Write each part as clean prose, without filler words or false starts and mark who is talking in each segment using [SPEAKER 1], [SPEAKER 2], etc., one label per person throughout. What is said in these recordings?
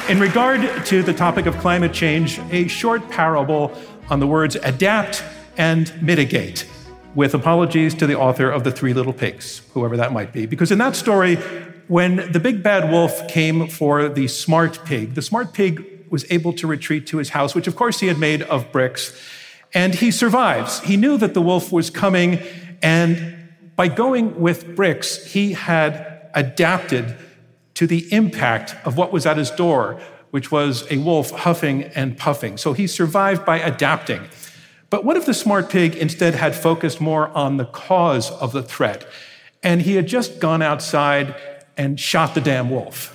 [SPEAKER 1] In regard to the topic of climate change, a short parable on the words adapt and mitigate, with apologies to the author of The Three Little Pigs, whoever that might be. Because in that story, when the big bad wolf came for the smart pig was able to retreat to his house, which of course he had made of bricks, and he survives. He knew that the wolf was coming, and by going with bricks, he had adapted to the impact of what was at his door, which was a wolf huffing and puffing. So he survived by adapting. But what if the smart pig instead had focused more on the cause of the threat, and he had just gone outside and shot the damn wolf?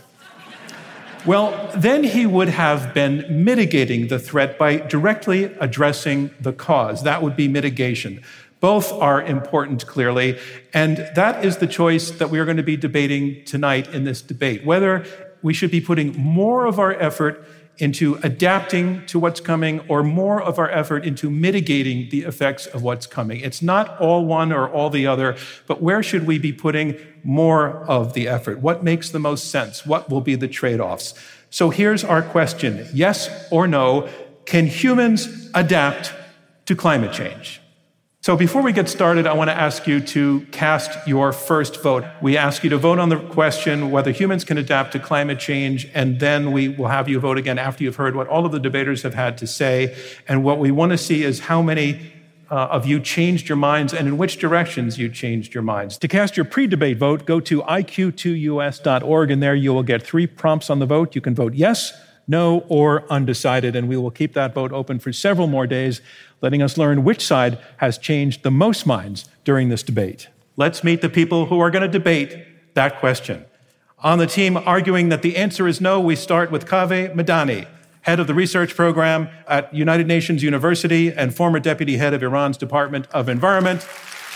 [SPEAKER 1] Well, then he would have been mitigating the threat by directly addressing the cause. That would be mitigation. Both are important, clearly, and that is the choice that we are going to be debating tonight in this debate, whether we should be putting more of our effort into adapting to what's coming or more of our effort into mitigating the effects of what's coming. It's not all one or all the other, but where should we be putting more of the effort? What makes the most sense? What will be the trade-offs? So here's our question. Yes or no, can humans adapt to climate change? So before we get started, I want to ask you to cast your first vote. We ask you to vote on the question whether humans can adapt to climate change, and then we will have you vote again after you've heard what all of the debaters have had to say. And what we want to see is how many of you changed your minds and in which directions you changed your minds. To cast your pre-debate vote, go to iq2us.org, and there you will get 3 prompts on the vote. You can vote yes, no, or undecided, and we will keep that vote open for several more days, letting us learn which side has changed the most minds during this debate. Let's meet the people who are going to debate that question. On the team arguing that the answer is no, we start with Kaveh Madani, head of the research program at United Nations University and former deputy head of Iran's Department of Environment.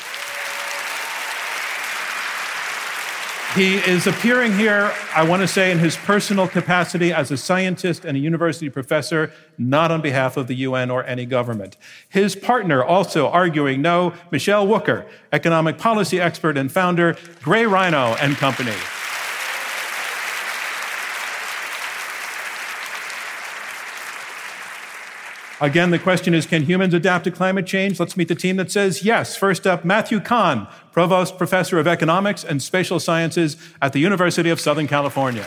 [SPEAKER 1] He is appearing here, I want to say, in his personal capacity as a scientist and a university professor, not on behalf of the UN or any government. His partner, also arguing no, Michelle Wooker, economic policy expert and founder, Gray Rhino and Company. Again, the question is, can humans adapt to climate change? Let's meet the team that says yes. First up, Matthew Kahn, Provost Professor of Economics and Spatial Sciences at the University of Southern California.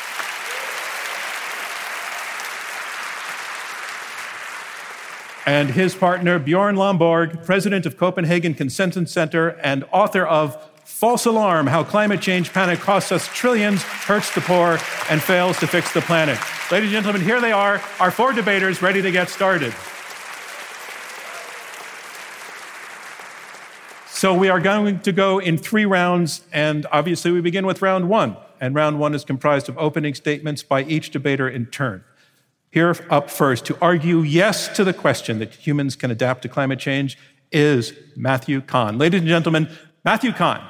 [SPEAKER 1] And his partner, Bjorn Lomborg, President of Copenhagen Consensus Center and author of False Alarm, How Climate Change Panic Costs Us Trillions, Hurts the Poor, and Fails to Fix the Planet. Ladies and gentlemen, here they are, our 4 debaters ready to get started. So we are going to go in 3 rounds, and obviously we begin with round 1. And round 1 is comprised of opening statements by each debater in turn. Here up first to argue yes to the question that humans can adapt to climate change is Matthew Kahn. Ladies and gentlemen, Matthew Kahn.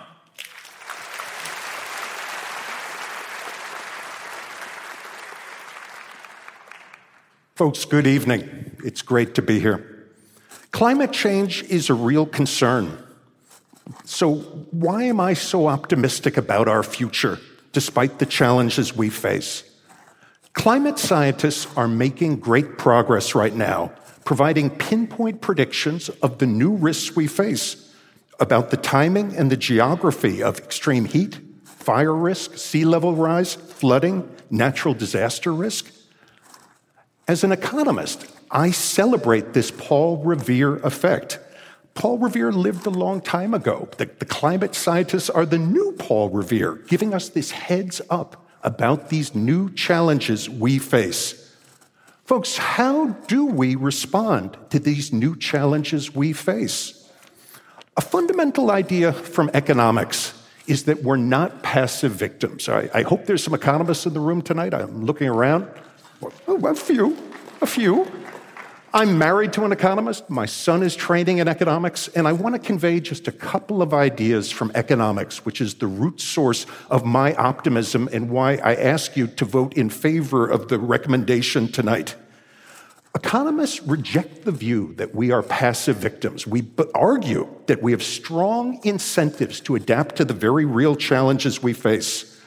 [SPEAKER 2] Folks, good evening. It's great to be here. Climate change is a real concern. So why am I so optimistic about our future, despite the challenges we face? Climate scientists are making great progress right now, providing pinpoint predictions of the new risks we face, about the timing and the geography of extreme heat, fire risk, sea level rise, flooding, natural disaster risk. As an economist, I celebrate this Paul Revere effect. Paul Revere lived a long time ago. The climate scientists are the new Paul Revere, giving us this heads up about these new challenges we face. Folks, how do we respond to these new challenges we face? A fundamental idea from economics is that we're not passive victims. I hope there's some economists in the room tonight. I'm looking around. Oh, a few. I'm married to an economist. My son is training in economics, and I want to convey just a couple of ideas from economics, which is the root source of my optimism and why I ask you to vote in favor of the recommendation tonight. Economists reject the view that we are passive victims. We argue that we have strong incentives to adapt to the very real challenges we face.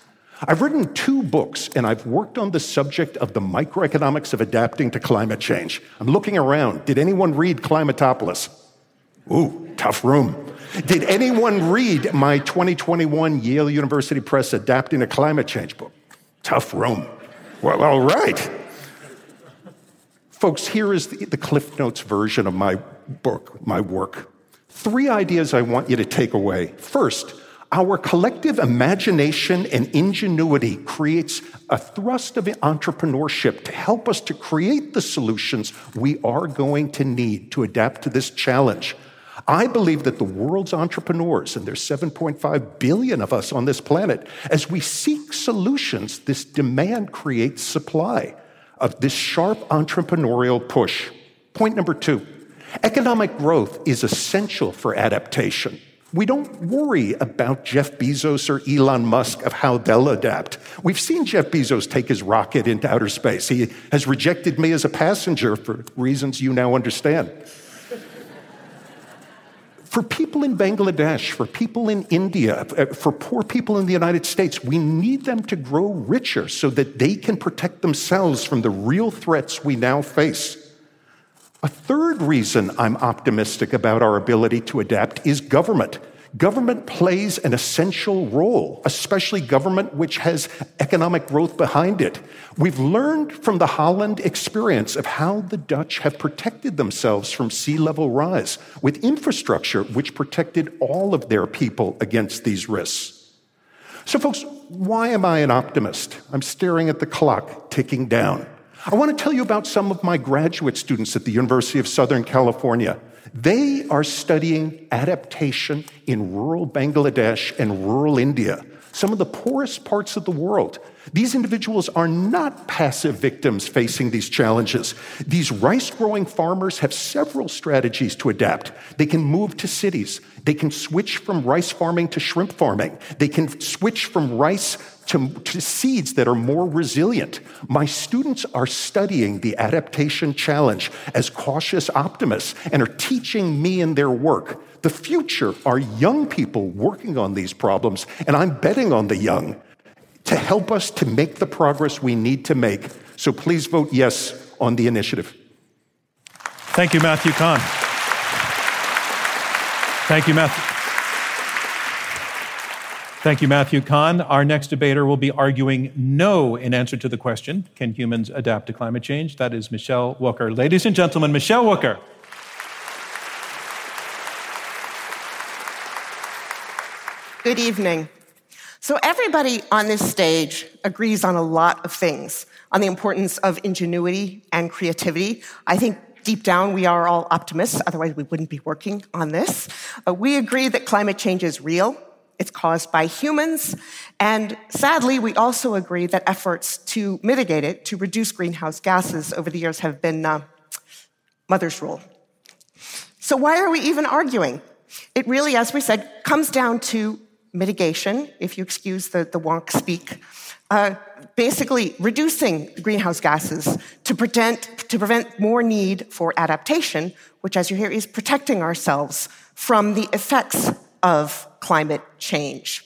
[SPEAKER 2] I've written 2 books, and I've worked on the subject of the microeconomics of adapting to climate change. I'm looking around. Did anyone read Climatopolis? Ooh, tough room. Did anyone read my 2021 Yale University Press Adapting to Climate Change book? Tough room. Well, all right. Folks, here is the Cliff Notes version of my book, my work. 3 ideas I want you to take away. First, our collective imagination and ingenuity creates a thrust of entrepreneurship to help us to create the solutions we are going to need to adapt to this challenge. I believe that the world's entrepreneurs, and there's 7.5 billion of us on this planet, as we seek solutions, this demand creates supply of this sharp entrepreneurial push. Point number 2, economic growth is essential for adaptation. We don't worry about Jeff Bezos or Elon Musk of how they'll adapt. We've seen Jeff Bezos take his rocket into outer space. He has rejected me as a passenger for reasons you now understand. For people in Bangladesh, for people in India, for poor people in the United States, we need them to grow richer so that they can protect themselves from the real threats we now face. A third reason I'm optimistic about our ability to adapt is government. Government plays an essential role, especially government which has economic growth behind it. We've learned from the Holland experience of how the Dutch have protected themselves from sea level rise with infrastructure which protected all of their people against these risks. So folks, why am I an optimist? I'm staring at the clock ticking down. I want to tell you about some of my graduate students at the University of Southern California. They are studying adaptation in rural Bangladesh and rural India, some of the poorest parts of the world. These individuals are not passive victims facing these challenges. These rice-growing farmers have several strategies to adapt. They can move to cities. They can switch from rice farming to shrimp farming. They can switch from rice to seeds that are more resilient. My students are studying the adaptation challenge as cautious optimists and are teaching me in their work. The future are young people working on these problems, and I'm betting on the young to help us to make the progress we need to make. So please vote yes on the initiative.
[SPEAKER 1] Thank you, Matthew Kahn. Thank you, Matthew. Thank you, Matthew Kahn. Our next debater will be arguing no in answer to the question, can humans adapt to climate change? That is Michelle Wucker. Ladies and gentlemen, Michelle Wucker.
[SPEAKER 3] Good evening. So everybody on this stage agrees on a lot of things, on the importance of ingenuity and creativity. I think deep down we are all optimists, otherwise we wouldn't be working on this. We agree that climate change is real. It's caused by humans. And sadly, we also agree that efforts to mitigate it, to reduce greenhouse gases over the years have been mother's rule. So why are we even arguing? It really, as we said, comes down to mitigation, if you excuse the wonk speak, basically reducing greenhouse gases to prevent more need for adaptation, which, as you hear, is protecting ourselves from the effects of climate change.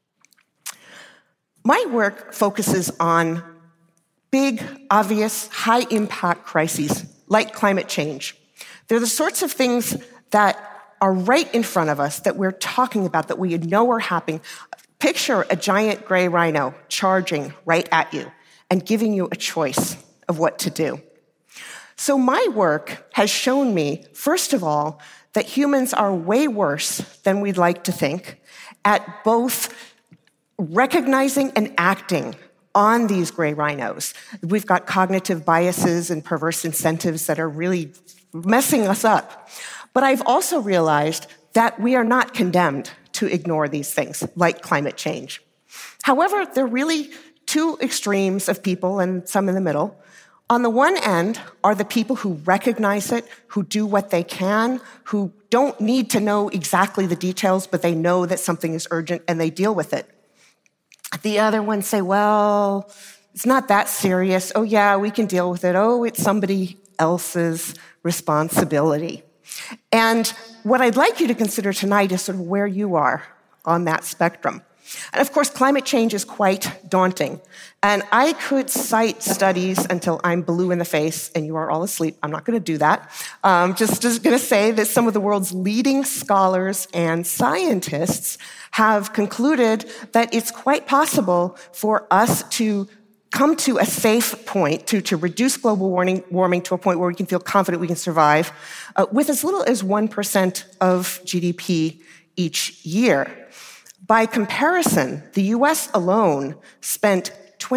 [SPEAKER 3] My work focuses on big, obvious, high-impact crises like climate change. They're the sorts of things that are right in front of us, that we're talking about, that we know are happening. Picture a giant gray rhino charging right at you and giving you a choice of what to do. So my work has shown me, first of all, that humans are way worse than we'd like to think at both recognizing and acting on these gray rhinos. We've got cognitive biases and perverse incentives that are really messing us up. But I've also realized that we are not condemned to ignore these things, like climate change. However, there are really 2 extremes of people and some in the middle. On the one end are the people who recognize it, who do what they can, who don't need to know exactly the details, but they know that something is urgent and they deal with it. The other ones say, well, it's not that serious. Oh, yeah, we can deal with it. Oh, it's somebody else's responsibility. And what I'd like you to consider tonight is sort of where you are on that spectrum. And of course, climate change is quite daunting. And I could cite studies until I'm blue in the face and you are all asleep. I'm not going to do that. Just going to say that some of the world's leading scholars and scientists have concluded that it's quite possible for us to come to a safe point, to reduce global warming to a point where we can feel confident we can survive with as little as 1% of GDP each year. By comparison, the US alone spent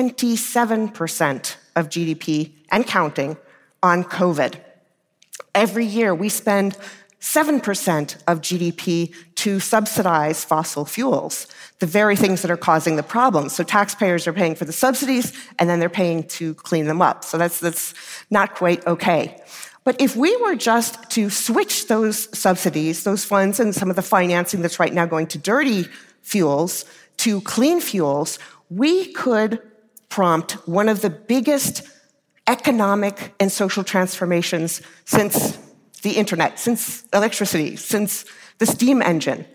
[SPEAKER 3] 27% of GDP and counting on COVID. Every year, we spend 7% of GDP to subsidize fossil fuels, the very things that are causing the problem. So taxpayers are paying for the subsidies, and then they're paying to clean them up. So that's not quite okay. But if we were just to switch those subsidies, those funds, and some of the financing that's right now going to dirty fuels to clean fuels, we could prompt one of the biggest economic and social transformations since the internet, since electricity, since the steam engine.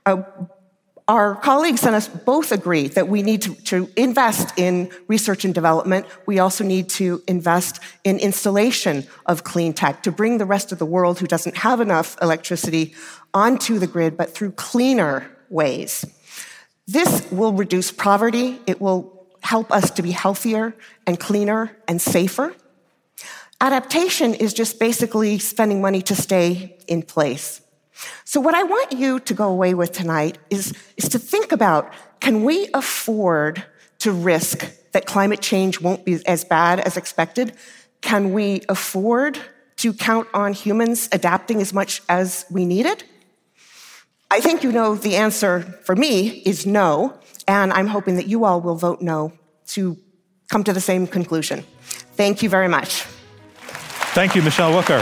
[SPEAKER 3] Our colleagues and us both agree that we need to invest in research and development. We also need to invest in installation of clean tech to bring the rest of the world who doesn't have enough electricity onto the grid, but through cleaner ways. This will reduce poverty. It will help us to be healthier and cleaner and safer. Adaptation is just basically spending money to stay in place. So what I want you to go away with tonight is to think about, can we afford to risk that climate change won't be as bad as expected? Can we afford to count on humans adapting as much as we need it? I think you know the answer for me is no, and I'm hoping that you all will vote no to come to the same conclusion. Thank you very much.
[SPEAKER 1] Thank you, Michelle Wucker.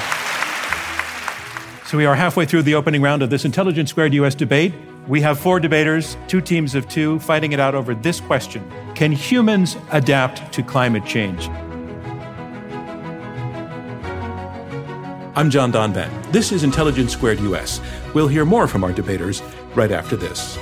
[SPEAKER 1] So we are halfway through the opening round of this Intelligence Squared US debate. We have 4 debaters, 2 teams of 2, fighting it out over this question: can humans adapt to climate change? I'm John Donvan. This is Intelligence Squared US. We'll hear more from our debaters right after this.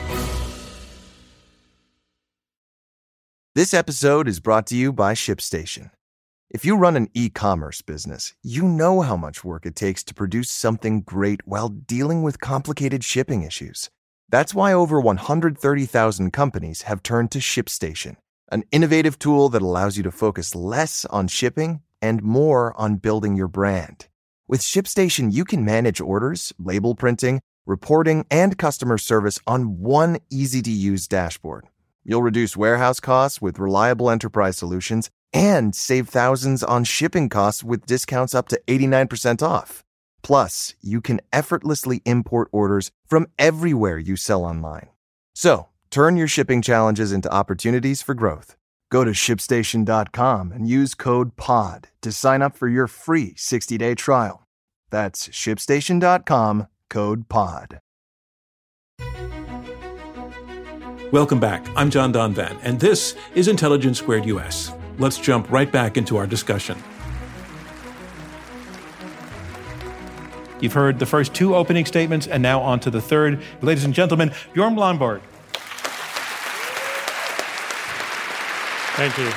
[SPEAKER 4] This episode is brought to you by ShipStation. If you run an e-commerce business, you know how much work it takes to produce something great while dealing with complicated shipping issues. That's why over 130,000 companies have turned to ShipStation, an innovative tool that allows you to focus less on shipping and more on building your brand. With ShipStation, you can manage orders, label printing, reporting, and customer service on one easy-to-use dashboard. You'll reduce warehouse costs with reliable enterprise solutions and save thousands on shipping costs with discounts up to 89% off. Plus, you can effortlessly import orders from everywhere you sell online. So, turn your shipping challenges into opportunities for growth. Go to ShipStation.com and use code POD to sign up for your free 60-day trial. That's ShipStation.com, code POD.
[SPEAKER 1] Welcome back. I'm John Donvan, and this is Intelligence Squared US. Let's jump right back into our discussion. You've heard the first 2 opening statements, and now on to the third. Ladies and gentlemen, Bjorn Blomborg.
[SPEAKER 5] Thank you.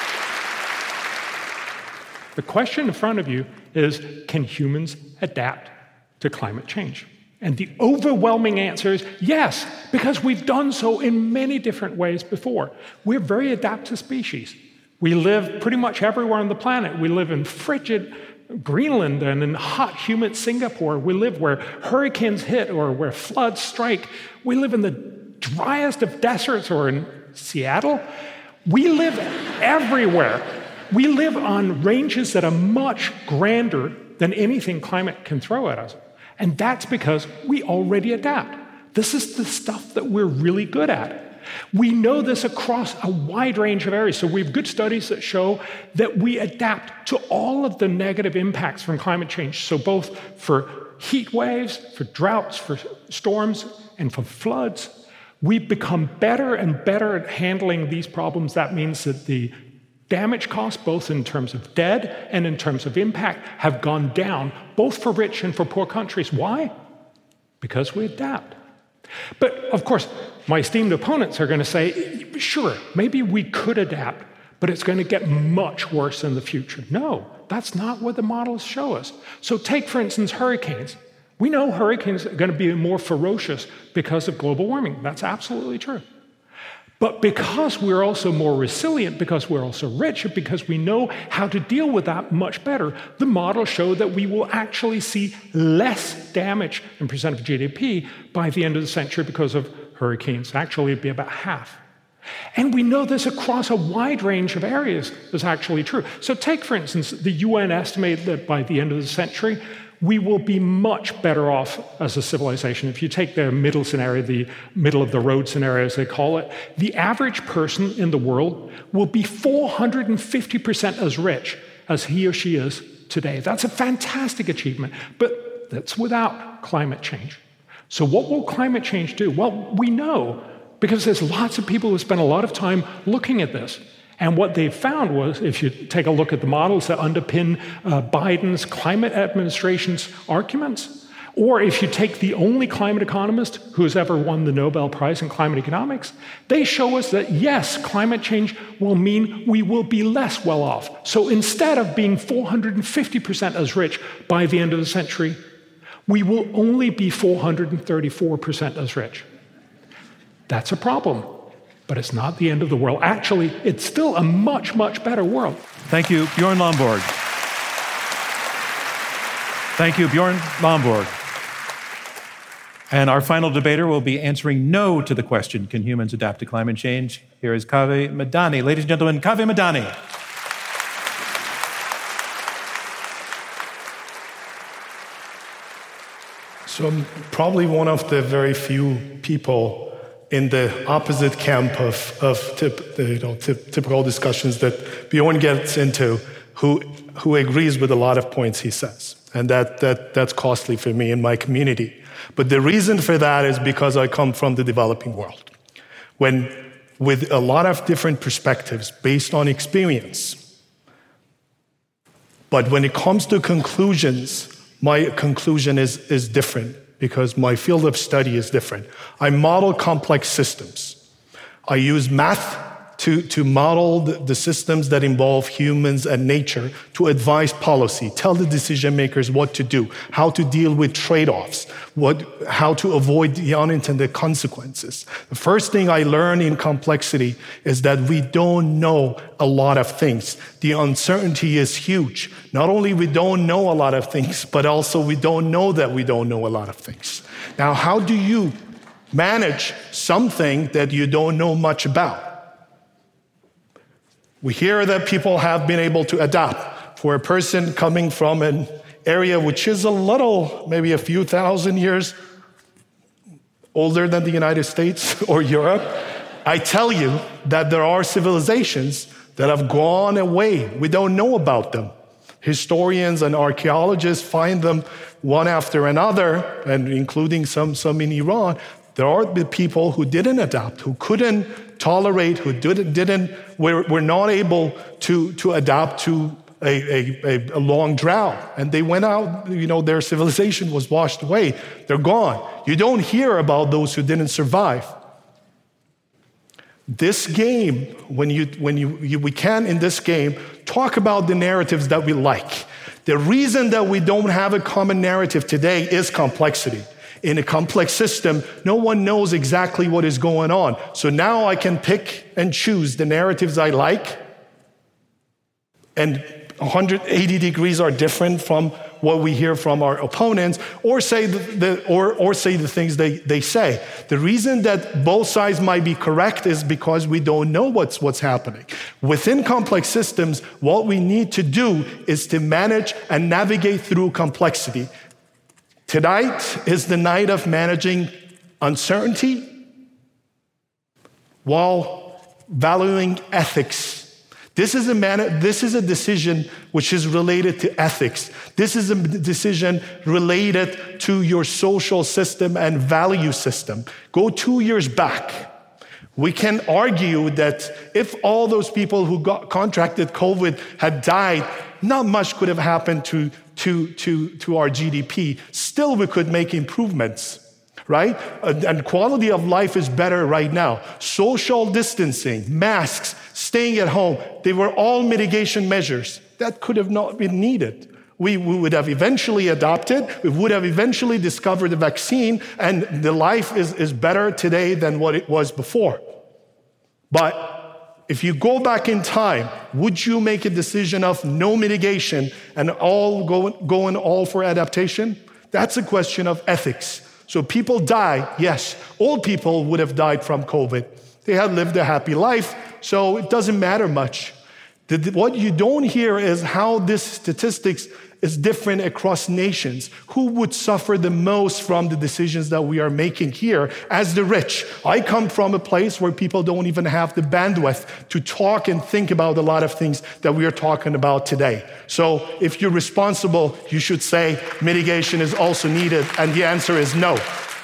[SPEAKER 5] The question in front of you is, can humans adapt to climate change? And the overwhelming answer is yes, because we've done so in many different ways before. We're very adaptive species. We live pretty much everywhere on the planet. We live in frigid Greenland and in hot, humid Singapore. We live where hurricanes hit or where floods strike. We live in the driest of deserts or in Seattle. We live everywhere. We live on ranges that are much grander than anything climate can throw at us. And that's because we already adapt. This is the stuff that we're really good at. We know this across a wide range of areas. So we have good studies that show that we adapt to all of the negative impacts from climate change. So both for heat waves, for droughts, for storms, and for floods, we've become better and better at handling these problems. That means that the damage costs, both in terms of dead and in terms of impact, have gone down, both for rich and for poor countries. Why? Because we adapt. But of course, my esteemed opponents are going to say, sure, maybe we could adapt, but it's going to get much worse in the future. No, that's not what the models show us. So take, for instance, hurricanes. We know hurricanes are going to be more ferocious because of global warming. That's absolutely true. But because we're also more resilient, because we're also richer, because we know how to deal with that much better, the models show that we will actually see less damage in percent of GDP by the end of the century because of hurricanes. Actually, it'd be about half. And we know this across a wide range of areas is actually true. So take, for instance, the UN estimate that by the end of the century, we will be much better off as a civilization. If you take their middle scenario, the middle of the road scenario, as they call it, the average person in the world will be 450% as rich as he or she is today. That's a fantastic achievement, but that's without climate change. So what will climate change do? Well, we know, because there's lots of people who spend a lot of time looking at this. And what they found was, if you take a look at the models that underpin Biden's climate administration's arguments, or if you take the only climate economist who has ever won the Nobel Prize in climate economics, they show us that, yes, climate change will mean we will be less well off. So instead of being 450% as rich by the end of the century, we will only be 434% as rich. That's a problem. But it's not the end of the world. Actually, it's still a much, much better world.
[SPEAKER 1] Thank you, Bjorn Lomborg. Thank you, Bjorn Lomborg. And our final debater will be answering no to the question, can humans adapt to climate change? Here is Kaveh Madani. Ladies and gentlemen, Kaveh Madani.
[SPEAKER 6] So I'm probably one of the very few people in the opposite camp of typical discussions that Bjorn gets into, who agrees with a lot of points he says. And that's costly for me and my community. But the reason for that is because I come from the developing world, with a lot of different perspectives based on experience. But when it comes to conclusions, my conclusion is different, because my field of study is different. I model complex systems. I use math to model the systems that involve humans and nature to advise policy, tell the decision makers what to do, how to deal with trade-offs, how to avoid the unintended consequences. The first thing I learned in complexity is that we don't know a lot of things. The uncertainty is huge. Not only we don't know a lot of things, but also we don't know that we don't know a lot of things. Now, how do you manage something that you don't know much about? We hear that people have been able to adapt. For a person coming from an area which is a little, maybe a few thousand years older than the United States or Europe, I tell you that there are civilizations that have gone away. We don't know about them. Historians and archaeologists find them one after another, and including some in Iran. There are the people who didn't adapt, who couldn't tolerate, who were not able to adapt to a long drought. And they went out, their civilization was washed away. They're gone. You don't hear about those who didn't survive. This game, we can in this game talk about the narratives that we like. The reason that we don't have a common narrative today is complexity. In a complex system, no one knows exactly what is going on. So now I can pick and choose the narratives I like, and 180 degrees are different from what we hear from our opponents, or say the things they say. The reason that both sides might be correct is because we don't know what's happening. Within complex systems, what we need to do is to manage and navigate through complexity. Tonight is the night of managing uncertainty while valuing ethics. This is a decision which is related to ethics. This is a decision related to your social system and value system. Go 2 years back. We can argue that if all those people who contracted COVID had died, not much could have happened to our GDP. Still, we could make improvements. right? And quality of life is better right now. Social distancing, masks, staying at home, they were all mitigation measures. That could have not been needed. We would have eventually adopted, we would have eventually discovered the vaccine, and the life is better today than what it was before. But if you go back in time, would you make a decision of no mitigation and going all for adaptation? That's a question of ethics. So people die, yes. Old people would have died from COVID. They had lived a happy life, so it doesn't matter much. What you don't hear is how this statistics is different across nations. Who would suffer the most from the decisions that we are making here as the rich? I come from a place where people don't even have the bandwidth to talk and think about a lot of things that we are talking about today. So if you're responsible, you should say mitigation is also needed, and the answer is no.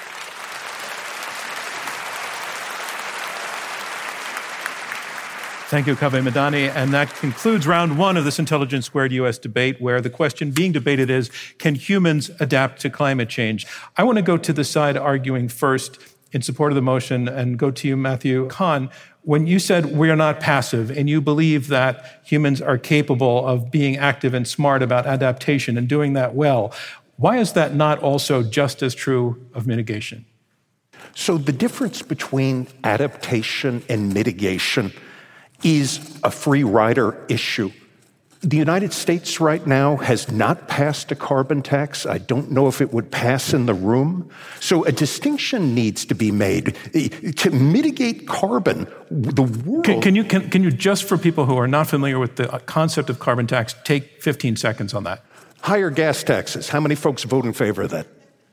[SPEAKER 1] Thank you, Kaveh Madani. And that concludes round one of this Intelligence Squared U.S. debate, where the question being debated is, can humans adapt to climate change? I want to go to the side arguing first in support of the motion and go to you, Matthew Kahn. When you said we are not passive and you believe that humans are capable of being active and smart about adaptation and doing that well, why is that not also just as true of mitigation?
[SPEAKER 2] So the difference between adaptation and mitigation is a free rider issue. The United States right now has not passed a carbon tax. I don't know if it would pass in the room. So a distinction needs to be made. To mitigate carbon, the world...
[SPEAKER 1] Can you just, for people who are not familiar with the concept of carbon tax, take 15 seconds on that?
[SPEAKER 2] Higher gas taxes. How many folks vote in favor of that?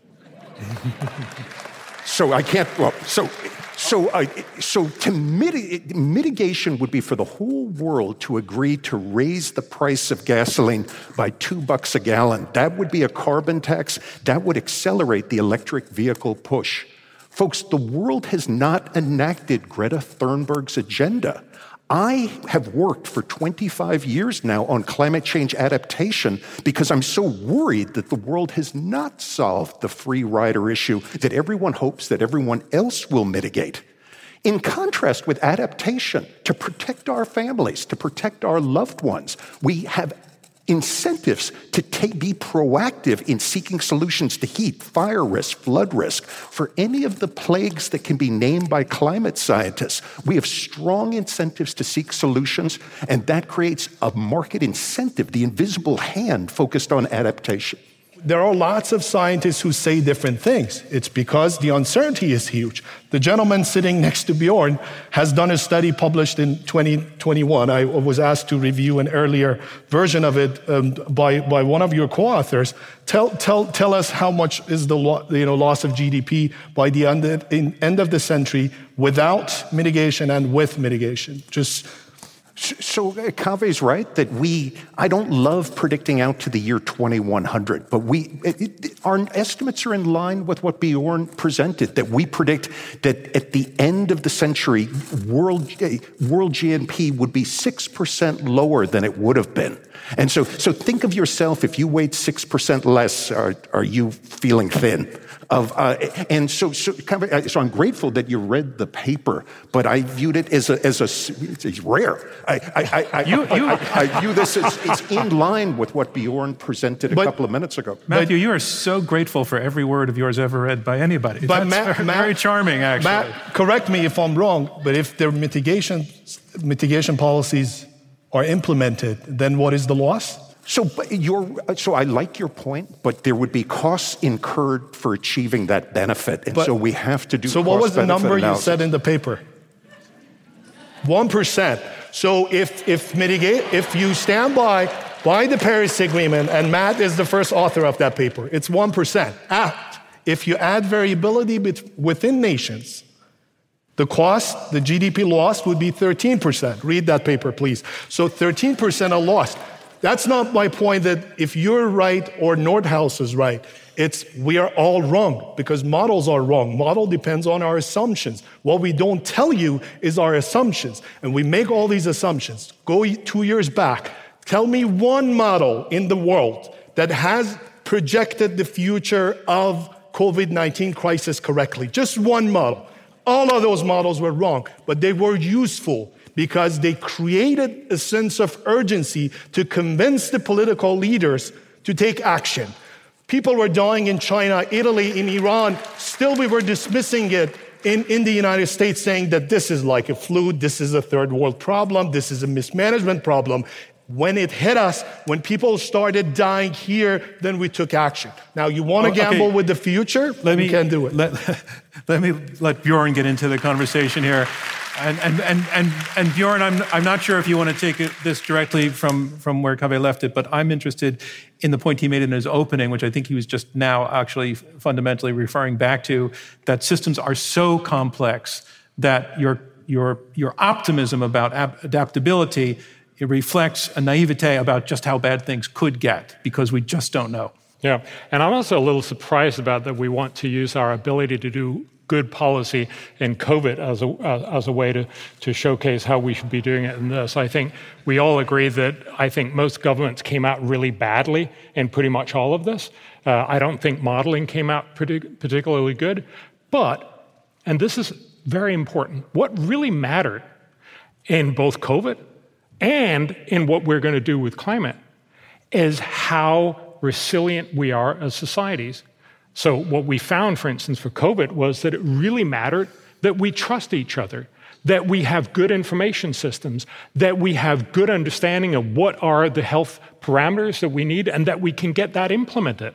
[SPEAKER 2] So I can't... Well, So to mitigation would be for the whole world to agree to raise the price of gasoline by $2 a gallon. That would be a carbon tax. That would accelerate the electric vehicle push. Folks, the world has not enacted Greta Thunberg's agenda. I have worked for 25 years now on climate change adaptation because I'm so worried that the world has not solved the free rider issue that everyone hopes that everyone else will mitigate. In contrast with adaptation, to protect our families, to protect our loved ones, we have incentives to be proactive in seeking solutions to heat, fire risk, flood risk. For any of the plagues that can be named by climate scientists, we have strong incentives to seek solutions, and that creates a market incentive, the invisible hand focused on adaptation.
[SPEAKER 6] There are lots of scientists who say different things. It's because the uncertainty is huge. The gentleman sitting next to Bjorn has done a study published in 2021. I was asked to review an earlier version of it by one of your co-authors. Tell us how much is the loss of GDP by the end of the century without mitigation and with mitigation.
[SPEAKER 2] So Kaveh's right that I don't love predicting out to the year 2100, but our estimates are in line with what Bjorn presented, that we predict that at the end of the century, world GNP would be 6% lower than it would have been. And so think of yourself, if you weighed 6% less, are you feeling thin? So I'm grateful that you read the paper, but I viewed it as it's rare. I view this as it's in line with what Bjorn presented a couple of minutes ago.
[SPEAKER 1] Matthew, you are so grateful for every word of yours ever read by anybody.
[SPEAKER 6] But
[SPEAKER 1] That's very charming, actually.
[SPEAKER 6] Matt, correct me if I'm wrong, but if their mitigation policies are implemented, then what is the loss?
[SPEAKER 2] So I like your point, but there would be costs incurred for achieving that benefit, and so we have to do.
[SPEAKER 6] So what was the number you said in the paper? 1%. So if you stand by the Paris Agreement, and Matt is the first author of that paper, it's 1%. If you add variability within nations, the cost, the GDP loss would be 13%. Read that paper, please. So 13% are lost. That's not my point that if you're right or Nordhaus is right, we are all wrong because models are wrong. Model depends on our assumptions. What we don't tell you is our assumptions. And we make all these assumptions. Go 2 years back. Tell me one model in the world that has projected the future of COVID-19 crisis correctly. Just one model. All of those models were wrong, but they were useful because they created a sense of urgency to convince the political leaders to take action. People were dying in China, Italy, in Iran. Still, we were dismissing it in the United States, saying that this is like a flu, this is a third world problem, this is a mismanagement problem. When it hit us, when people started dying here, then we took action. Now, you want to gamble with the future? You can do it.
[SPEAKER 1] Let me let Bjorn get into the conversation here. And Bjorn, I'm not sure if you want to take this directly from where Kaveh left it, but I'm interested in the point he made in his opening, which I think he was just now actually fundamentally referring back to, that systems are so complex that your optimism about adaptability, it reflects a naivete about just how bad things could get, because we just don't know.
[SPEAKER 5] Yeah, and I'm also a little surprised about that we want to use our ability to do good policy in COVID as a way to showcase how we should be doing it in this. I think we all agree that I think most governments came out really badly in pretty much all of this. I don't think modeling came out particularly good. But, and this is very important, what really mattered in both COVID and in what we're going to do with climate is how resilient we are as societies. So what we found, for instance, for COVID was that it really mattered that we trust each other, that we have good information systems, that we have good understanding of what are the health parameters that we need, and that we can get that implemented.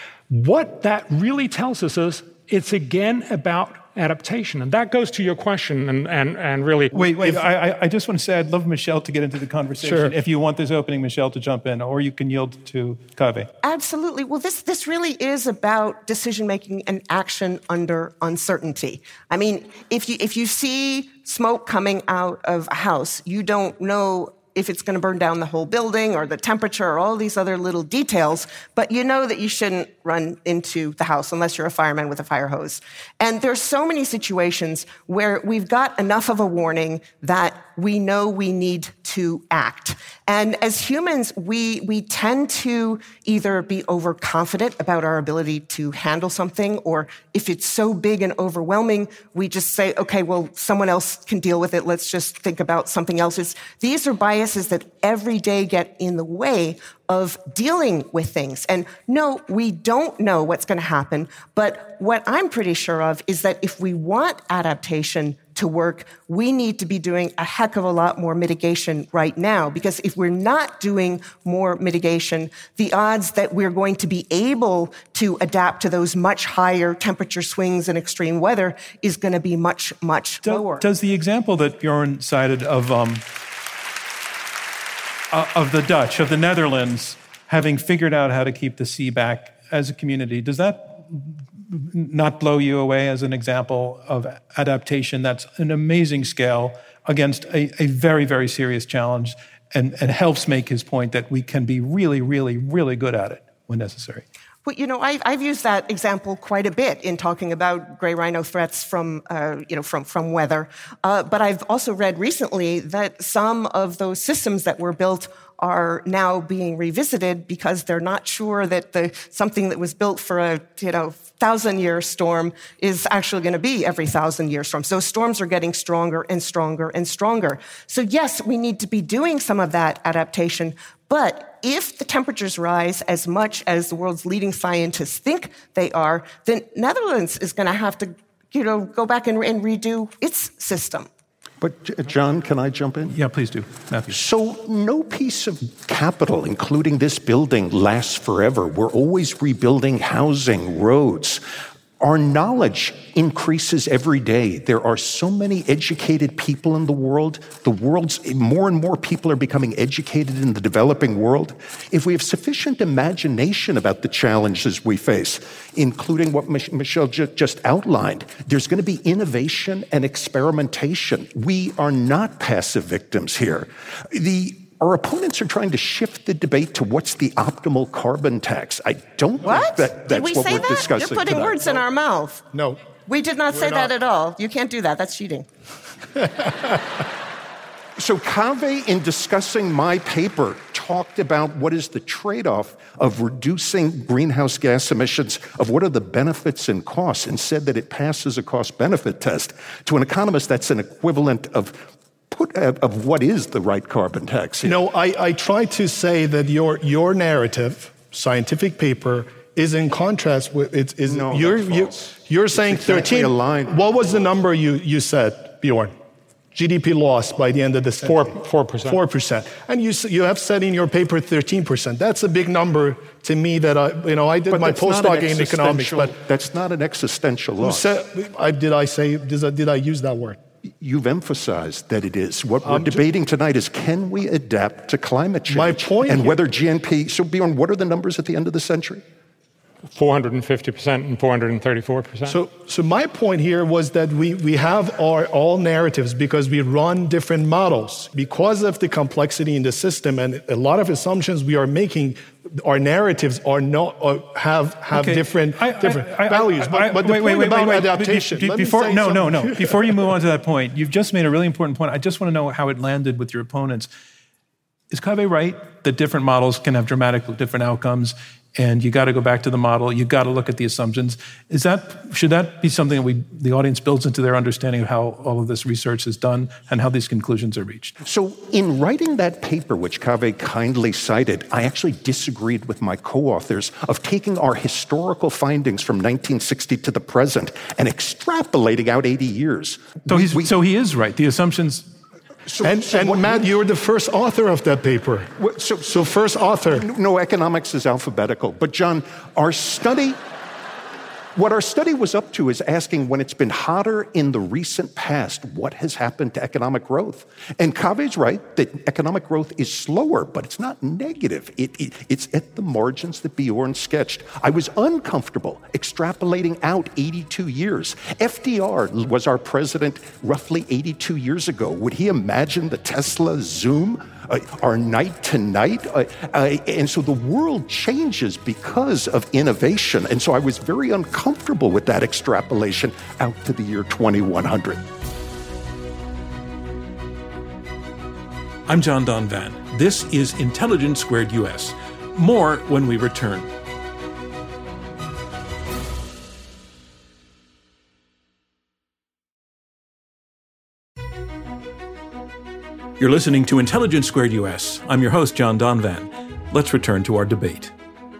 [SPEAKER 5] What that really tells us is it's again about adaptation. And that goes to your question and really...
[SPEAKER 1] Wait. I just want to say I'd love Michelle to get into the conversation.
[SPEAKER 5] Sure.
[SPEAKER 1] If you want this opening, Michelle, to jump in, or you can yield to Kaveh.
[SPEAKER 3] Absolutely. Well, this really is about decision-making and action under uncertainty. I mean, if you see smoke coming out of a house, you don't know if it's going to burn down the whole building or the temperature or all these other little details, but you know that you shouldn't run into the house unless you're a fireman with a fire hose. And there's so many situations where we've got enough of a warning that we know we need to act. And as humans, we tend to either be overconfident about our ability to handle something, or if it's so big and overwhelming, we just say, okay, well, someone else can deal with it. Let's just think about something else. These are biases that every day get in the way of dealing with things. And no, we don't know what's going to happen. But what I'm pretty sure of is that if we want adaptation to work, we need to be doing a heck of a lot more mitigation right now. Because if we're not doing more mitigation, the odds that we're going to be able to adapt to those much higher temperature swings and extreme weather is going to be much, much lower.
[SPEAKER 1] Does the example that Bjorn cited of the Dutch, of the Netherlands, having figured out how to keep the sea back as a community, does that not blow you away as an example of adaptation that's an amazing scale against a very, very serious challenge, and helps make his point that we can be really, really, really good at it when necessary?
[SPEAKER 3] Well, you know, I've used that example quite a bit in talking about gray rhino threats from weather. But I've also read recently that some of those systems that were built are now being revisited because they're not sure that something that was built for a 1,000-year storm is actually going to be every 1,000-year storm. So storms are getting stronger and stronger and stronger. So yes, we need to be doing some of that adaptation. But if the temperatures rise as much as the world's leading scientists think they are, then Netherlands is going to have to, go back and redo its system.
[SPEAKER 2] But, John, can I jump in?
[SPEAKER 1] Yeah, please do, Matthew.
[SPEAKER 2] So no piece of capital, including this building, lasts forever. We're always rebuilding housing, roads. Our knowledge increases every day. There are so many educated people in the world. More and more people are becoming educated in the developing world. If we have sufficient imagination about the challenges we face, including what Michelle just outlined, there's going to be innovation and experimentation. We are not passive victims here. Our opponents are trying to shift the debate to what's the optimal carbon tax. I don't think that's what we're discussing.
[SPEAKER 3] You're putting words in our mouth.
[SPEAKER 6] No.
[SPEAKER 3] We did not say that at all. You can't do that. That's cheating.
[SPEAKER 2] So Kaveh, in discussing my paper, talked about what is the trade-off of reducing greenhouse gas emissions, of what are the benefits and costs, and said that it passes a cost-benefit test. To an economist, that's an equivalent of what is the right carbon tax here.
[SPEAKER 6] No, I try to say that your narrative, scientific paper, is in contrast with it.
[SPEAKER 2] No,
[SPEAKER 6] you're saying
[SPEAKER 2] it's exactly
[SPEAKER 6] 13.
[SPEAKER 2] aligned.
[SPEAKER 6] What was the number you said, Bjorn? GDP loss by the end of the century.
[SPEAKER 5] 4%.
[SPEAKER 6] 4%. And you have said in your paper 13%. That's a big number to me that I did my postdoc in economics, but
[SPEAKER 2] that's not an existential loss.
[SPEAKER 6] Did I use that word?
[SPEAKER 2] You've emphasized that it is. What we're debating tonight is, can we adapt to climate change?
[SPEAKER 6] My point
[SPEAKER 2] and
[SPEAKER 6] here,
[SPEAKER 2] whether GNP, so Bjorn, what are the numbers at the end of the century?
[SPEAKER 5] 450% and 434%.
[SPEAKER 6] So my point here was that we have all narratives because we run different models. Because of the complexity in the system and a lot of assumptions we are making, our narratives are not have different values. But the point about adaptation.
[SPEAKER 1] Before you move on to that point, you've just made a really important point. I just want to know how it landed with your opponents. Is Kaveh right that different models can have dramatically different outcomes? And you got to go back to the model. You got to look at the assumptions. Should that be something that the audience builds into their understanding of how all of this research is done and how these conclusions are reached?
[SPEAKER 2] So in writing that paper, which Kaveh kindly cited, I actually disagreed with my co-authors of taking our historical findings from 1960 to the present and extrapolating out 80 years.
[SPEAKER 1] So he is right. The assumptions.
[SPEAKER 6] Matt, you were the first author of that paper. So first author.
[SPEAKER 2] No, economics is alphabetical. But John, what our study was up to is asking, when it's been hotter in the recent past, what has happened to economic growth? And Kaveh's right that economic growth is slower, but it's not negative. It's at the margins that Bjorn sketched. I was uncomfortable extrapolating out 82 years. FDR was our president roughly 82 years ago. Would he imagine the Tesla Zoom? Our night to night. And so the world changes because of innovation. And so I was very uncomfortable with that extrapolation out to the year 2100.
[SPEAKER 1] I'm John Donvan. This is Intelligence Squared US. More when we return. You're listening to Intelligence Squared US. I'm your host, John Donvan. Let's return to our debate.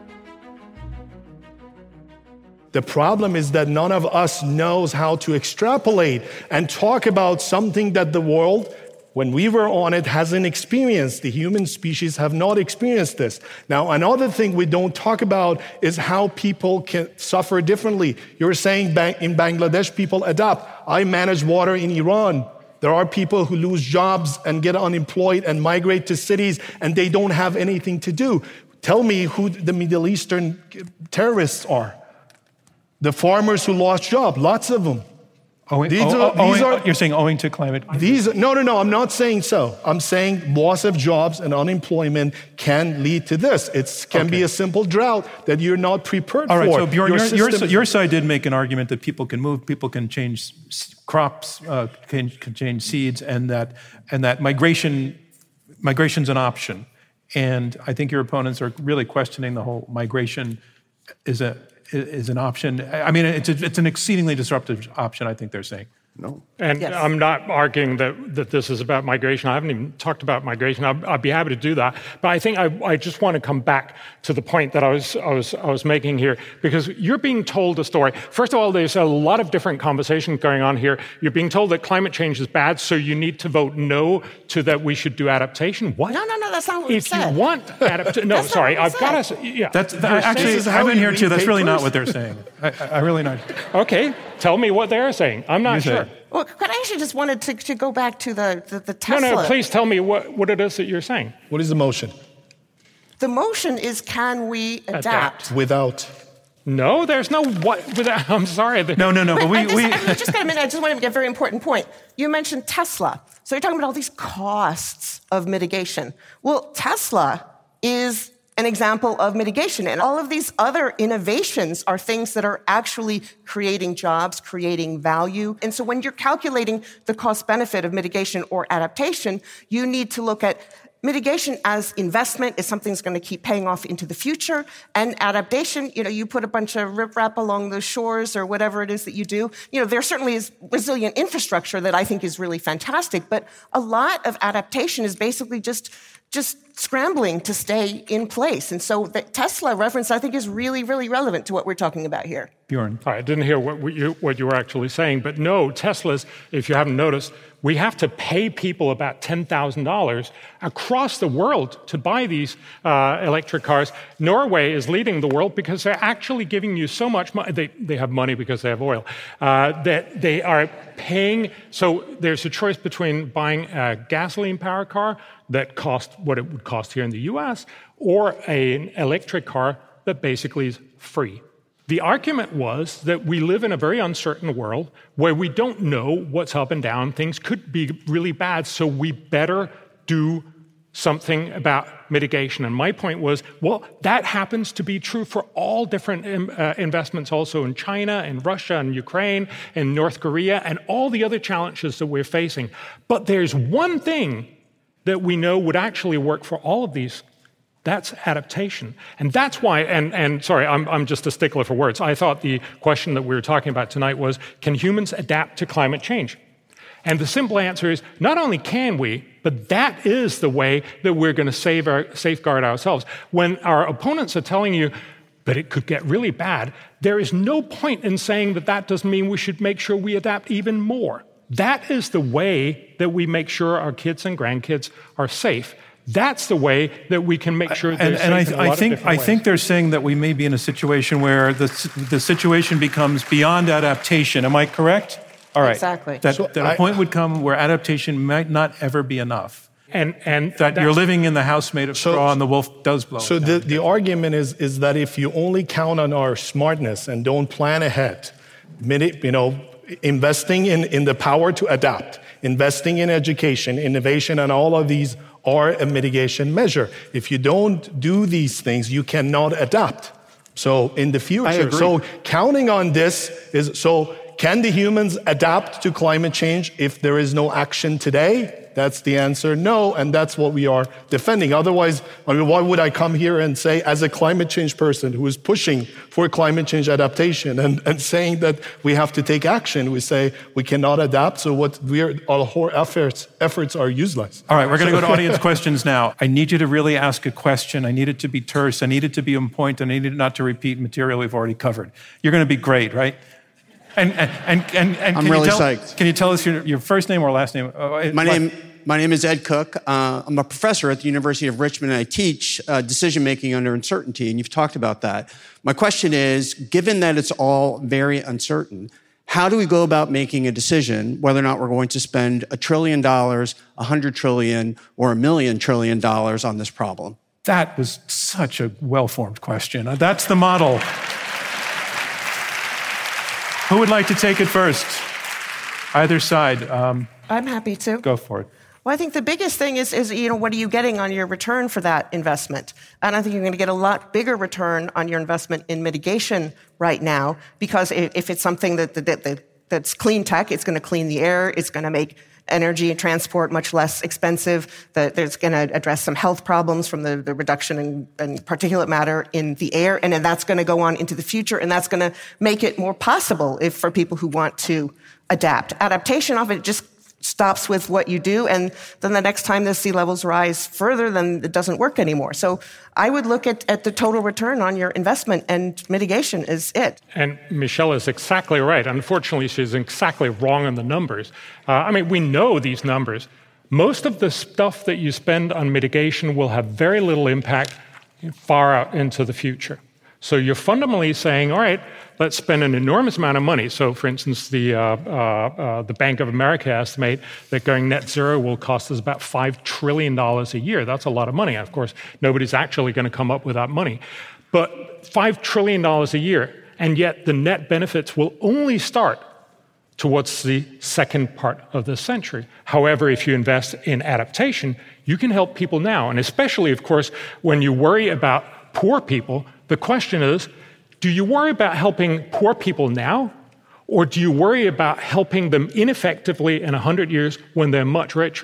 [SPEAKER 6] The problem is that none of us knows how to extrapolate and talk about something that the world, when we were on it, hasn't experienced. The human species have not experienced this. Now, another thing we don't talk about is how people can suffer differently. You're saying in Bangladesh, people adapt. I manage water in Iran. There are people who lose jobs and get unemployed and migrate to cities and they don't have anything to do. Tell me who the Middle Eastern terrorists are. The farmers who lost jobs, lots of them.
[SPEAKER 1] You're saying owing to climate?
[SPEAKER 6] No, I'm not saying so. I'm saying loss of jobs and unemployment can lead to this. It can be a simple drought that you're not prepared for.
[SPEAKER 1] All right, so Bjorn, your side did make an argument that people can move, people can change crops, can change seeds, and that migration's an option. And I think your opponents are really questioning the whole migration is an option. I mean, it's an exceedingly disruptive option, I think they're saying.
[SPEAKER 2] No.
[SPEAKER 5] And yes. I'm not arguing that this is about migration. I haven't even talked about migration. I'd be happy to do that. But I think I just want to come back to the point that I was making here, because you're being told a story. First of all, there's a lot of different conversations going on here. You're being told that climate change is bad, so you need to vote no to that we should do adaptation. What?
[SPEAKER 3] No, that's not what we said.
[SPEAKER 5] If you want adaptation... No, sorry, I've got to... Yeah.
[SPEAKER 1] Actually, I've been here too. That's really not what they're saying. I really not.
[SPEAKER 5] Okay, tell me what they're saying. I'm not sure.
[SPEAKER 3] Well, I actually just wanted to go back to the Tesla.
[SPEAKER 5] No, please tell me what it is that you're saying.
[SPEAKER 6] What is the motion?
[SPEAKER 3] The motion is, can we adapt?
[SPEAKER 6] Without.
[SPEAKER 5] No, there's no what. Without, I'm sorry.
[SPEAKER 1] No. But we
[SPEAKER 3] just got a minute. I just want to make a very important point. You mentioned Tesla. So you're talking about all these costs of mitigation. Well, Tesla is an example of mitigation. And all of these other innovations are things that are actually creating jobs, creating value. And so when you're calculating the cost benefit of mitigation or adaptation, you need to look at Mitigation as investment is something that's going to keep paying off into the future. And adaptation, you put a bunch of riprap along the shores or whatever it is that you do. There certainly is resilient infrastructure that I think is really fantastic, but a lot of adaptation is basically just scrambling to stay in place. And so the Tesla reference, I think, is really, really relevant to what we're talking about here.
[SPEAKER 1] Bjorn.
[SPEAKER 5] I didn't hear what you were actually saying, but no, Teslas, if you haven't noticed, we have to pay people about $10,000 across the world to buy these electric cars. Norway is leading the world because they're actually giving you so much money. They have money because they have oil, that they are paying. So there's a choice between buying a gasoline-powered car that costs what it would cost here in the US, or an electric car that basically is free. The argument was that we live in a very uncertain world where we don't know what's up and down. Things could be really bad, so we better do something about mitigation. And my point was, well, that happens to be true for all different investments also in China, and Russia, and Ukraine, and North Korea, and all the other challenges that we're facing. But there's one thing that we know would actually work for all of these. That's adaptation. And that's why, and sorry, I'm just a stickler for words. I thought the question that we were talking about tonight was, can humans adapt to climate change? And the simple answer is, not only can we, but that is the way that we're going to safeguard ourselves. When our opponents are telling you, but it could get really bad, there is no point in saying that doesn't mean we should make sure we adapt even more. That is the way that we make sure our kids and grandkids are safe. That's the way that we can make sure they're safe in a lot of different ways.
[SPEAKER 1] I think they're saying that we may be in a situation where the situation becomes beyond adaptation. Am I correct? All right.
[SPEAKER 3] Exactly.
[SPEAKER 1] That a point would come where adaptation might not ever be enough. And that you're living in the house made of straw and the wolf does blow.
[SPEAKER 6] So the argument is that if you only count on our smartness and don't plan ahead, investing in the power to adapt, investing in education, innovation, and all of these are a mitigation measure. If you don't do these things, you cannot adapt. So in the future, so counting on this is, so can the humans adapt to climate change if there is no action today? That's the answer, no, and that's what we are defending. Otherwise, why would I come here and say, as a climate change person who is pushing for climate change adaptation and saying that we have to take action, we say we cannot adapt, so our whole efforts are useless.
[SPEAKER 1] All right, we're going to go to audience questions now. I need you to really ask a question. I need it to be terse. I need it to be on point. I need it not to repeat material we've already covered. You're going to be great, right? And
[SPEAKER 7] I'm really psyched.
[SPEAKER 1] Can you tell us your first name or last name?
[SPEAKER 7] My name is Ed Cook. I'm a professor at the University of Richmond, and I teach decision-making under uncertainty, and you've talked about that. My question is, given that it's all very uncertain, how do we go about making a decision whether or not we're going to spend $1 trillion, $100 trillion, or $1 million trillion on this problem?
[SPEAKER 1] That was such a well-formed question. That's the model. Who would like to take it first? Either side.
[SPEAKER 3] I'm happy to.
[SPEAKER 1] Go for it.
[SPEAKER 3] Well, I think the biggest thing is what are you getting on your return for that investment? And I think you're going to get a lot bigger return on your investment in mitigation right now, because if it's something that's clean tech, it's going to clean the air, it's going to make energy and transport much less expensive, that there's going to address some health problems from the reduction in particulate matter in the air, and then that's going to go on into the future, and that's going to make it more possible for people who want to adapt. Adaptation often just stops with what you do, and then the next time the sea levels rise further, then it doesn't work anymore. So I would look at the total return on your investment, and mitigation is it.
[SPEAKER 5] And Michelle is exactly right. Unfortunately, she's exactly wrong on the numbers. We know these numbers. Most of the stuff that you spend on mitigation will have very little impact far out into the future. So you're fundamentally saying, all right, let's spend an enormous amount of money. So, for instance, the Bank of America estimate that going net zero will cost us about $5 trillion a year. That's a lot of money. Of course, nobody's actually going to come up with that money. But $5 trillion a year, and yet the net benefits will only start towards the second part of the century. However, if you invest in adaptation, you can help people now. And especially, of course, when you worry about poor people, the question is, do you worry about helping poor people now, or do you worry about helping them ineffectively in 100 years when they're much richer?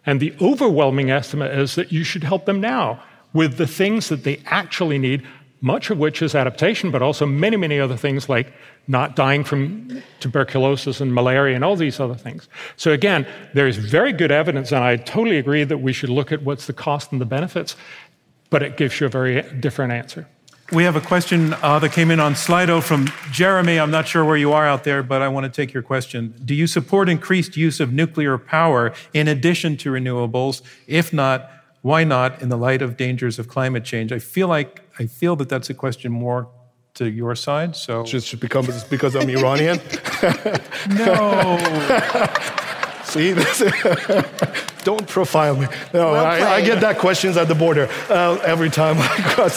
[SPEAKER 5] And the overwhelming estimate is that you should help them now with the things that they actually need, much of which is adaptation, but also many, many other things like not dying from tuberculosis and malaria and all these other things. So again, there's very good evidence, and I totally agree that we should look at what's the cost and the benefits, but it gives you a very different answer.
[SPEAKER 1] We have a question that came in on Slido from Jeremy. I'm not sure where you are out there, but I want to take your question. Do you support increased use of nuclear power in addition to renewables? If not, why not in the light of dangers of climate change? I feel that that's a question more to your side. So
[SPEAKER 6] just because I'm Iranian?
[SPEAKER 1] No.
[SPEAKER 6] See, don't profile me. No, well I get that questions at the border every time I cross.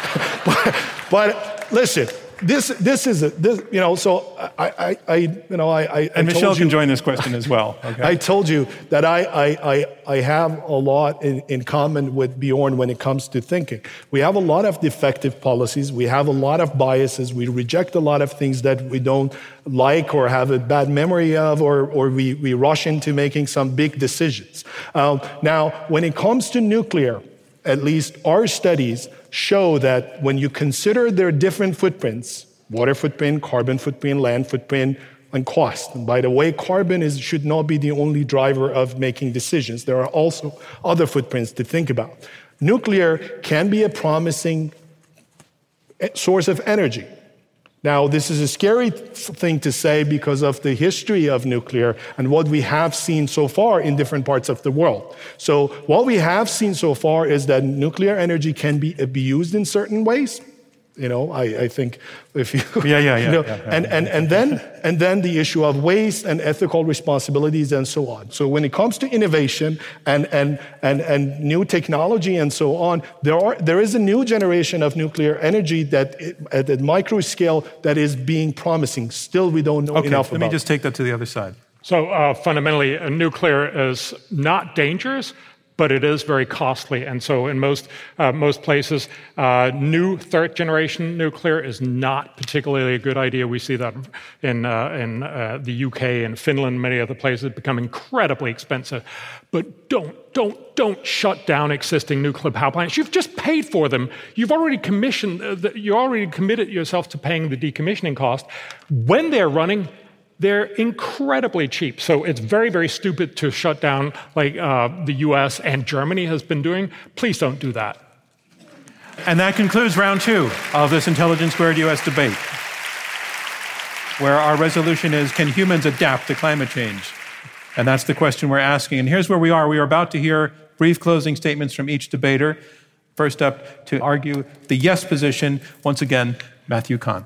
[SPEAKER 6] But listen, this is so I
[SPEAKER 1] and Michelle can join this question as well. Okay.
[SPEAKER 6] I told you that I have a lot in common with Bjorn when it comes to thinking. We have a lot of defective policies. We have a lot of biases. We reject a lot of things that we don't like or have a bad memory of, or we rush into making some big decisions. Now, when it comes to nuclear, at least our studies show that when you consider their different footprints, water footprint, carbon footprint, land footprint, and cost. And by the way, carbon should not be the only driver of making decisions. There are also other footprints to think about. Nuclear can be a promising source of energy. Now, this is a scary thing to say because of the history of nuclear and what we have seen so far in different parts of the world. So what we have seen so far is that nuclear energy can be abused in certain ways. I think if you... And then the issue of waste and ethical responsibilities and so on. So when it comes to innovation and new technology and so on, there is a new generation of nuclear energy that at a micro scale that is being promising. Still, we don't know enough about.
[SPEAKER 1] Let me just take that to the other side.
[SPEAKER 5] So fundamentally, nuclear is not dangerous, but it is very costly. And so in most places, new third-generation nuclear is not particularly a good idea. We see that in the UK and Finland, many other places, become incredibly expensive. But don't shut down existing nuclear power plants. You've just paid for them. You've already you already committed yourself to paying the decommissioning cost. When they're running, they're incredibly cheap. So it's very, very stupid to shut down like the US and Germany has been doing. Please don't do that.
[SPEAKER 1] And that concludes round 2 of this Intelligence Squared US debate, where our resolution is, can humans adapt to climate change? And that's the question we're asking. And here's where we are. We are about to hear brief closing statements from each debater. First up to argue the yes position, once again, Matthew Kahn.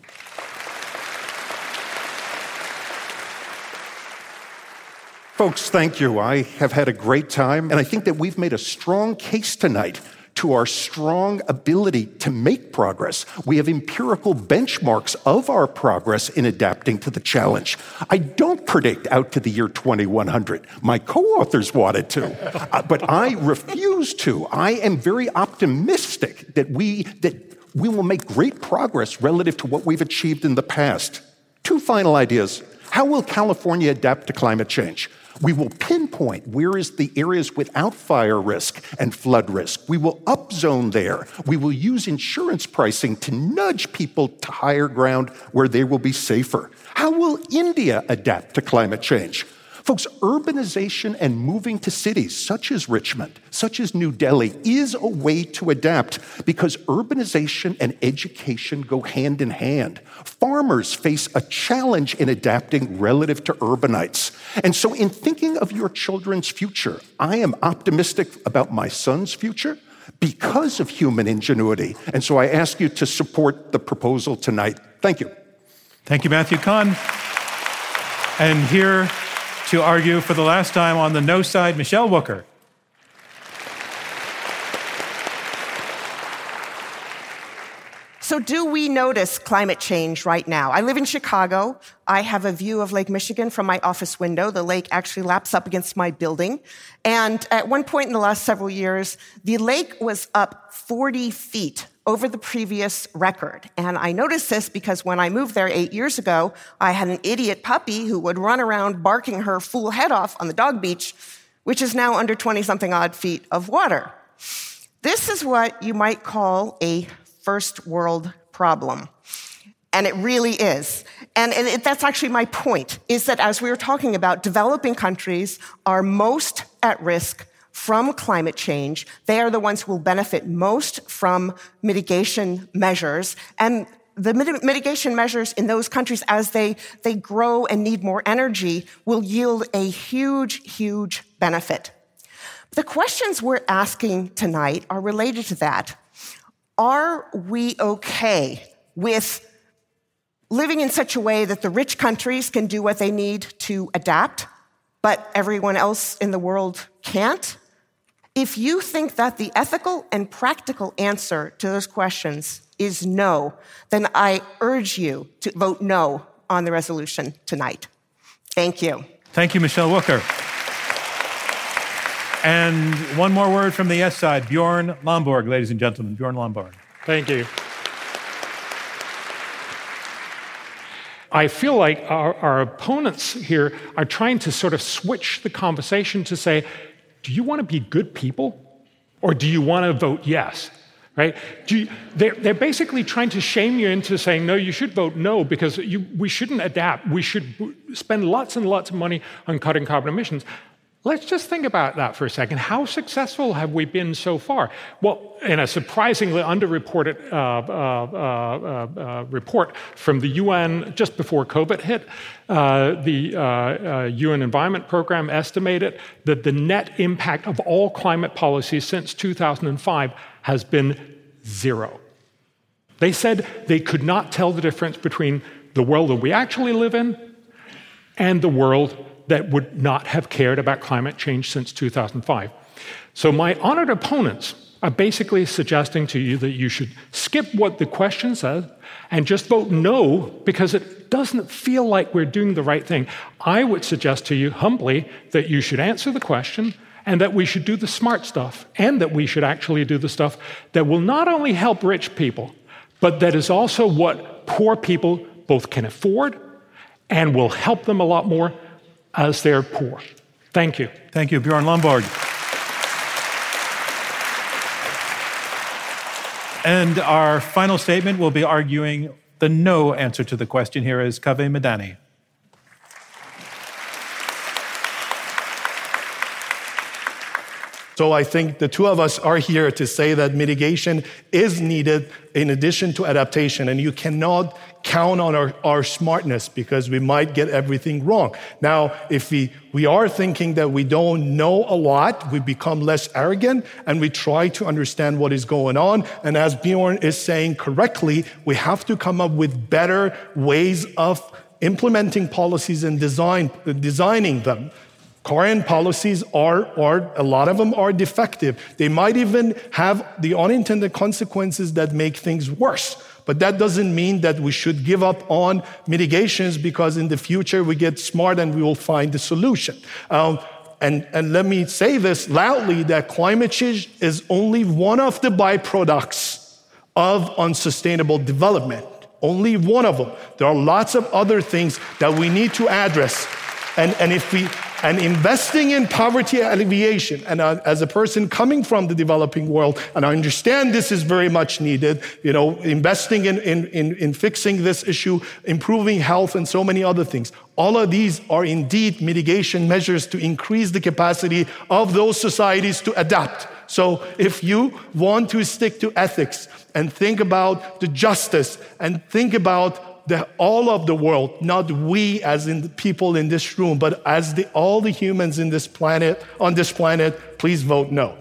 [SPEAKER 2] Folks, thank you. I have had a great time, and I think that we've made a strong case tonight to our strong ability to make progress. We have empirical benchmarks of our progress in adapting to the challenge. I don't predict out to the year 2100. My co-authors wanted to, but I refuse to. I am very optimistic that we will make great progress relative to what we've achieved in the past. 2 final ideas. How will California adapt to climate change? We will pinpoint where is the areas without fire risk and flood risk. We will upzone there. We will use insurance pricing to nudge people to higher ground where they will be safer. How will India adapt to climate change? Folks, urbanization and moving to cities such as Richmond, such as New Delhi, is a way to adapt because urbanization and education go hand in hand. Farmers face a challenge in adapting relative to urbanites. And so in thinking of your children's future, I am optimistic about my son's future because of human ingenuity. And so I ask you to support the proposal tonight. Thank you.
[SPEAKER 1] Thank you, Matthew Kahn. And here to argue for the last time on the no side, Michelle Wucker.
[SPEAKER 3] So do we notice climate change right now? I live in Chicago. I have a view of Lake Michigan from my office window. The lake actually laps up against my building. And at one point in the last several years, the lake was up 40 feet over the previous record. And I noticed this because when I moved there 8 years ago, I had an idiot puppy who would run around barking her fool head off on the dog beach which is now under 20-something odd feet of water. This is what you might call a first world problem. And it really is. And that's actually my point, is that as we were talking about, developing countries are most at risk from climate change. They are the ones who will benefit most from mitigation measures. And the mitigation measures in those countries, as they grow and need more energy, will yield a huge, huge benefit. The questions we're asking tonight are related to that. Are we okay with living in such a way that the rich countries can do what they need to adapt, but everyone else in the world can't? If you think that the ethical and practical answer to those questions is no, then I urge you to vote no on the resolution tonight. Thank you.
[SPEAKER 1] Thank you, Michelle Wucker. And one more word from the yes side, Bjorn Lomborg, ladies and gentlemen. Bjorn Lomborg.
[SPEAKER 5] Thank you. I feel like our opponents here are trying to sort of switch the conversation to say, do you want to be good people or do you want to vote yes? Right? They're basically trying to shame you into saying, no, you should vote no because we shouldn't adapt. We should spend lots and lots of money on cutting carbon emissions. Let's just think about that for a second. How successful have we been so far? Well, in a surprisingly underreported report from the UN just before COVID hit, the UN Environment Program estimated that the net impact of all climate policies since 2005 has been 0. They said they could not tell the difference between the world that we actually live in and the world that would not have cared about climate change since 2005. So my honored opponents are basically suggesting to you that you should skip what the question says and just vote no because it doesn't feel like we're doing the right thing. I would suggest to you humbly that you should answer the question and that we should do the smart stuff and that we should actually do the stuff that will not only help rich people, but that is also what poor people both can afford and will help them a lot more as they're poor. Thank you.
[SPEAKER 1] Thank you, Bjorn Lomborg. And our final statement will be arguing the no answer to the question here is Kaveh Madani.
[SPEAKER 6] So I think the two of us are here to say that mitigation is needed in addition to adaptation, and you cannot count on our smartness because we might get everything wrong. Now, if we are thinking that we don't know a lot, we become less arrogant and we try to understand what is going on. And as Bjorn is saying correctly, we have to come up with better ways of implementing policies and designing them. Current policies are a lot of them are defective. They might even have the unintended consequences that make things worse. But that doesn't mean that we should give up on mitigations because in the future we get smart and we will find the solution. And let me say this loudly, that climate change is only one of the byproducts of unsustainable development. Only one of them. There are lots of other things that we need to address. And investing in poverty alleviation, and as a person coming from the developing world, and I understand this is very much needed, investing in fixing this issue, improving health, and so many other things. All of these are indeed mitigation measures to increase the capacity of those societies to adapt. So if you want to stick to ethics and think about the justice and think about all of the world, not we as in the people in this room, but as all the humans on this planet, please vote no.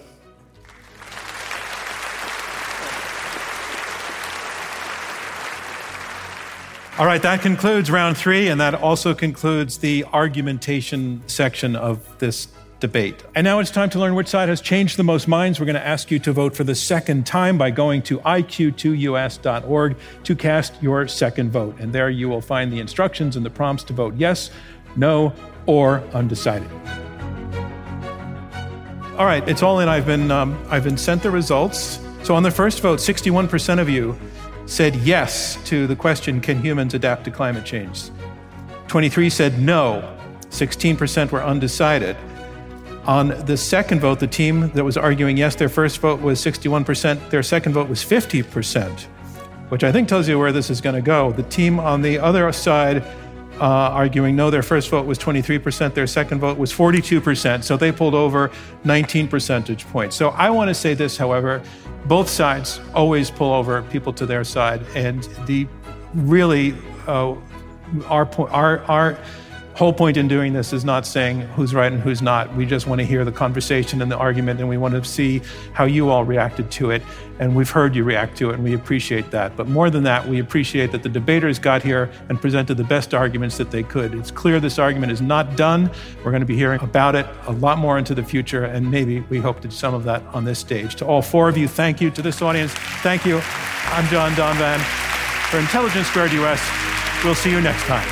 [SPEAKER 1] All right, that concludes round 3, and that also concludes the argumentation section of this debate. And now it's time to learn which side has changed the most minds. We're going to ask you to vote for the second time by going to iq2us.org to cast your second vote. And there you will find the instructions and the prompts to vote yes, no, or undecided. All right, it's all in. I've been sent the results. So on the first vote, 61% of you said yes to the question, can humans adapt to climate change? 23% said no. 16% were undecided. On the second vote, the team that was arguing yes, their first vote was 61%, their second vote was 50%, which I think tells you where this is going to go. The team on the other side arguing no, their first vote was 23%, their second vote was 42%, so they pulled over 19 percentage points. So I want to say this, however, both sides always pull over people to their side, and the really our whole point in doing this is not saying who's right and who's not. We just want to hear the conversation and the argument, and we want to see how you all reacted to it. And we've heard you react to it, and we appreciate that. But more than that, we appreciate that the debaters got here and presented the best arguments that they could. It's clear this argument is not done. We're going to be hearing about it a lot more into the future, and maybe we hope to do some of that on this stage. To all four of you, thank you. To this audience, thank you. I'm John Donvan for Intelligence Squared US. We'll see you next time.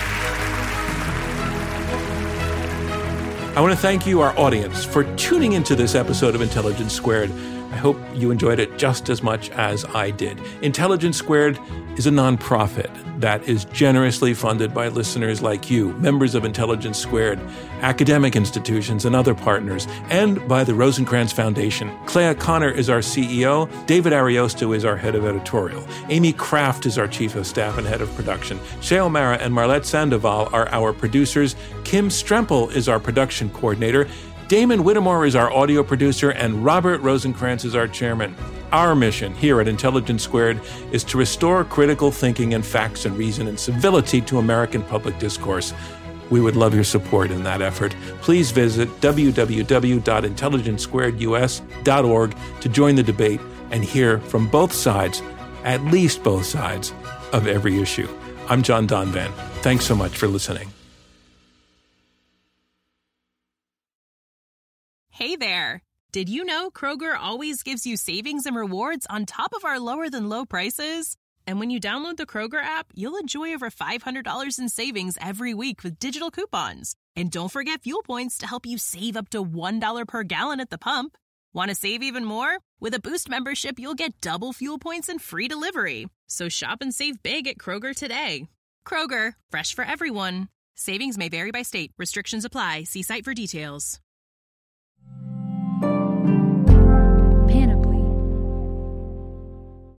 [SPEAKER 8] I want to thank you, our audience, for tuning into this episode of Intelligence Squared. I hope you enjoyed it just as much as I did. Intelligence Squared is a nonprofit that is generously funded by listeners like you, members of Intelligence Squared, academic institutions, and other partners, and by the Rosencrantz Foundation. Clea Connor is our CEO. David Ariosto is our head of editorial. Amy Kraft is our chief of staff and head of production. Shea O'Mara and Marlette Sandoval are our producers. Kim Strempel is our production coordinator. Damon Whittemore is our audio producer, and Robert Rosencrantz is our chairman. Our mission here at Intelligence Squared is to restore critical thinking and facts and reason and civility to American public discourse. We would love your support in that effort. Please visit www.intelligencesquaredus.org to join the debate and hear from both sides, at least both sides, of every issue. I'm John Donvan. Thanks so much for listening.
[SPEAKER 9] Hey there. Did you know Kroger always gives you savings and rewards on top of our lower than low prices? And when you download the Kroger app, you'll enjoy over $500 in savings every week with digital coupons. And don't forget fuel points to help you save up to $1 per gallon at the pump. Want to save even more? With a Boost membership, you'll get double fuel points and free delivery. So shop and save big at Kroger today. Kroger, fresh for everyone. Savings may vary by state. Restrictions apply. See site for details.